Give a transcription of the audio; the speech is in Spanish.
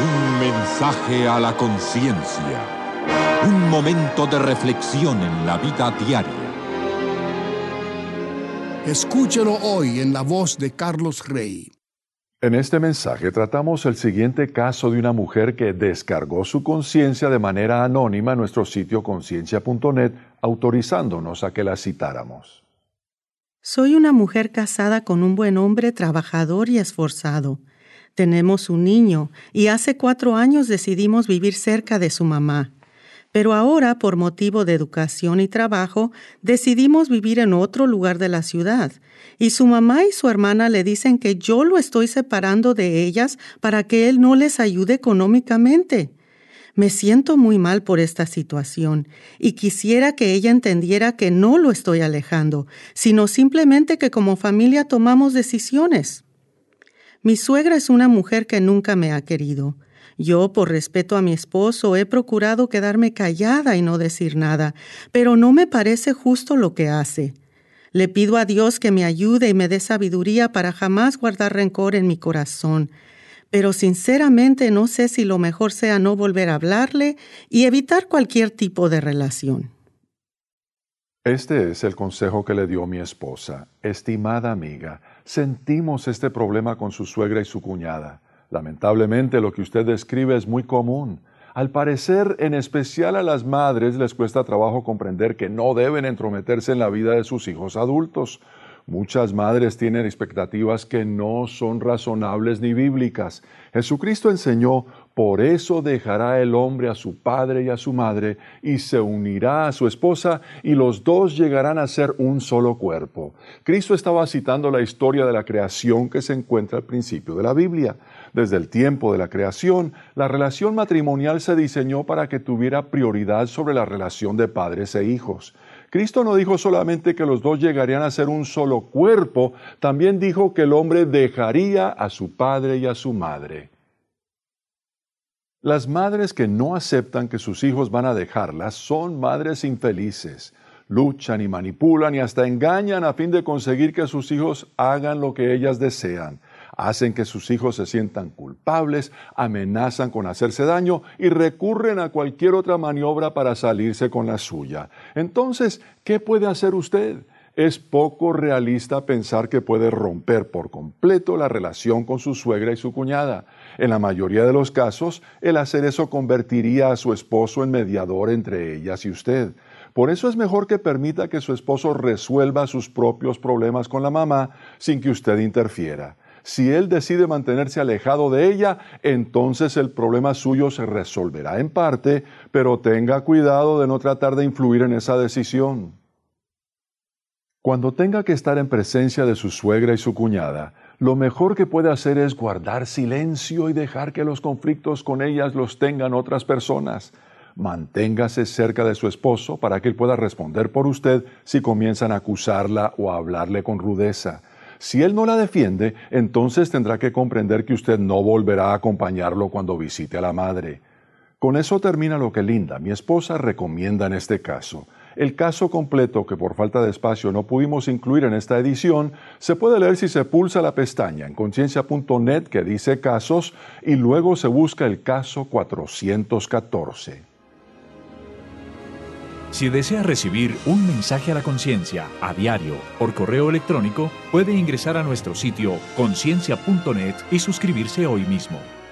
Un mensaje a la conciencia. Un momento de reflexión en la vida diaria. Escúchelo hoy en la voz de Carlos Rey. En este mensaje tratamos el siguiente caso de una mujer que descargó su conciencia de manera anónima en nuestro sitio conciencia.net, autorizándonos a que la citáramos. Soy una mujer casada con un buen hombre trabajador y esforzado. Tenemos un niño y hace 4 años decidimos vivir cerca de su mamá. Pero ahora, por motivo de educación y trabajo, decidimos vivir en otro lugar de la ciudad. Y su mamá y su hermana le dicen que yo lo estoy separando de ellas para que él no les ayude económicamente. Me siento muy mal por esta situación y quisiera que ella entendiera que no lo estoy alejando, sino simplemente que como familia tomamos decisiones. Mi suegra es una mujer que nunca me ha querido. Yo, por respeto a mi esposo, he procurado quedarme callada y no decir nada, pero no me parece justo lo que hace. Le pido a Dios que me ayude y me dé sabiduría para jamás guardar rencor en mi corazón, pero sinceramente no sé si lo mejor sea no volver a hablarle y evitar cualquier tipo de relación. Este es el consejo que le dio mi esposa. Estimada amiga, sentimos este problema con su suegra y su cuñada. Lamentablemente, lo que usted describe es muy común. Al parecer, en especial a las madres, les cuesta trabajo comprender que no deben entrometerse en la vida de sus hijos adultos. Muchas madres tienen expectativas que no son razonables ni bíblicas. Jesucristo enseñó: por eso dejará el hombre a su padre y a su madre, y se unirá a su esposa, y los dos llegarán a ser un solo cuerpo. Cristo estaba citando la historia de la creación que se encuentra al principio de la Biblia. Desde el tiempo de la creación, la relación matrimonial se diseñó para que tuviera prioridad sobre la relación de padres e hijos. Cristo no dijo solamente que los dos llegarían a ser un solo cuerpo, también dijo que el hombre dejaría a su padre y a su madre. Las madres que no aceptan que sus hijos van a dejarlas son madres infelices. Luchan y manipulan y hasta engañan a fin de conseguir que sus hijos hagan lo que ellas desean. Hacen que sus hijos se sientan culpables, amenazan con hacerse daño y recurren a cualquier otra maniobra para salirse con la suya. Entonces, ¿qué puede hacer usted? Es poco realista pensar que puede romper por completo la relación con su suegra y su cuñada. En la mayoría de los casos, el hacer eso convertiría a su esposo en mediador entre ellas y usted. Por eso es mejor que permita que su esposo resuelva sus propios problemas con la mamá sin que usted interfiera. Si él decide mantenerse alejado de ella, entonces el problema suyo se resolverá en parte, pero tenga cuidado de no tratar de influir en esa decisión. Cuando tenga que estar en presencia de su suegra y su cuñada, lo mejor que puede hacer es guardar silencio y dejar que los conflictos con ellas los tengan otras personas. Manténgase cerca de su esposo para que él pueda responder por usted si comienzan a acusarla o a hablarle con rudeza. Si él no la defiende, entonces tendrá que comprender que usted no volverá a acompañarlo cuando visite a la madre. Con eso termina lo que Linda, mi esposa, recomienda en este caso. El caso completo, que por falta de espacio no pudimos incluir en esta edición, se puede leer si se pulsa la pestaña en conciencia.net que dice casos y luego se busca el caso 414. Si desea recibir un mensaje a la conciencia a diario por correo electrónico, puede ingresar a nuestro sitio conciencia.net y suscribirse hoy mismo.